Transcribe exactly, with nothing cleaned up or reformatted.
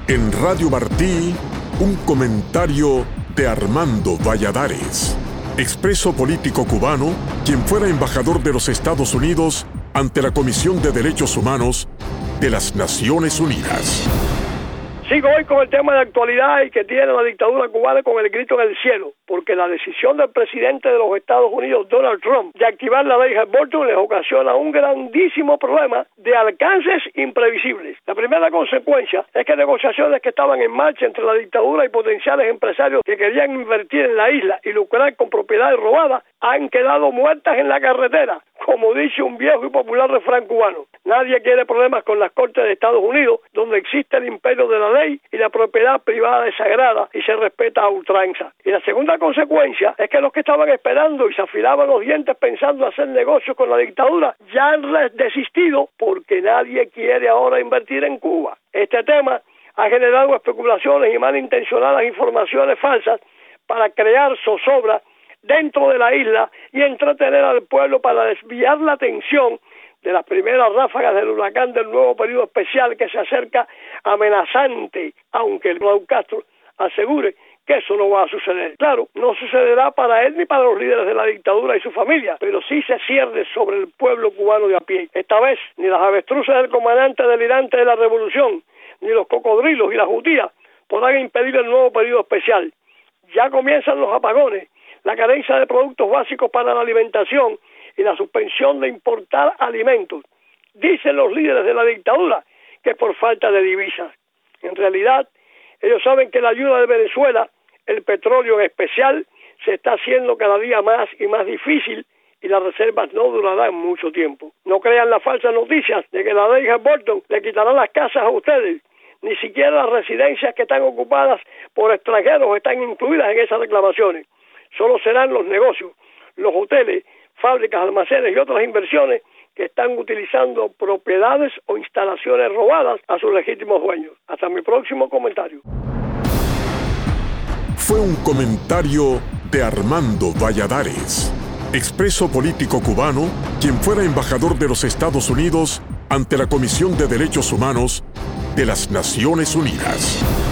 En Radio Martí, un comentario de Armando Valladares, expreso político cubano, quien fuera embajador de los Estados Unidos ante la Comisión de Derechos Humanos de las Naciones Unidas. Sigo hoy con el tema de actualidad y que tiene la dictadura cubana con el grito en el cielo, porque la decisión del presidente de los Estados Unidos, Donald Trump, de activar la ley Helms-Burton les ocasiona un grandísimo problema de alcances imprevisibles. La primera consecuencia es que negociaciones que estaban en marcha entre la dictadura y potenciales empresarios que querían invertir en la isla y lucrar con propiedades robadas han quedado muertas en la carretera, como dice un viejo y popular refrán cubano. Nadie quiere problemas con las Cortes de Estados Unidos, donde existe el imperio de la ley y la propiedad privada es sagrada y se respeta a ultranza. Y la segunda consecuencia es que los que estaban esperando y se afilaban los dientes pensando hacer negocios con la dictadura ya han desistido porque nadie quiere ahora invertir en Cuba. Este tema ha generado especulaciones y malintencionadas informaciones falsas para crear zozobra dentro de la isla y entretener al pueblo para desviar la atención de las primeras ráfagas del huracán del nuevo periodo especial que se acerca amenazante, aunque el Raúl Castro asegure que eso no va a suceder. Claro, no sucederá para él ni para los líderes de la dictadura y su familia, pero sí se cierne sobre el pueblo cubano de a pie. Esta vez, ni las avestruces del comandante delirante de la revolución, ni los cocodrilos y las jutías podrán impedir el nuevo periodo especial. Ya comienzan los apagones, la carencia de productos básicos para la alimentación y la suspensión de importar alimentos. Dicen los líderes de la dictadura que es por falta de divisas. En realidad, ellos saben que la ayuda de Venezuela, el petróleo en especial, se está haciendo cada día más y más difícil y las reservas no durarán mucho tiempo. No crean las falsas noticias de que la ley Helms-Burton le quitará las casas a ustedes. Ni siquiera las residencias que están ocupadas por extranjeros están incluidas en esas reclamaciones. Solo serán los negocios, los hoteles, fábricas, almacenes y otras inversiones que están utilizando propiedades o instalaciones robadas a sus legítimos dueños. Hasta mi próximo comentario. Fue un comentario de Armando Valladares, expreso político cubano, quien fuera embajador de los Estados Unidos ante la Comisión de Derechos Humanos de las Naciones Unidas.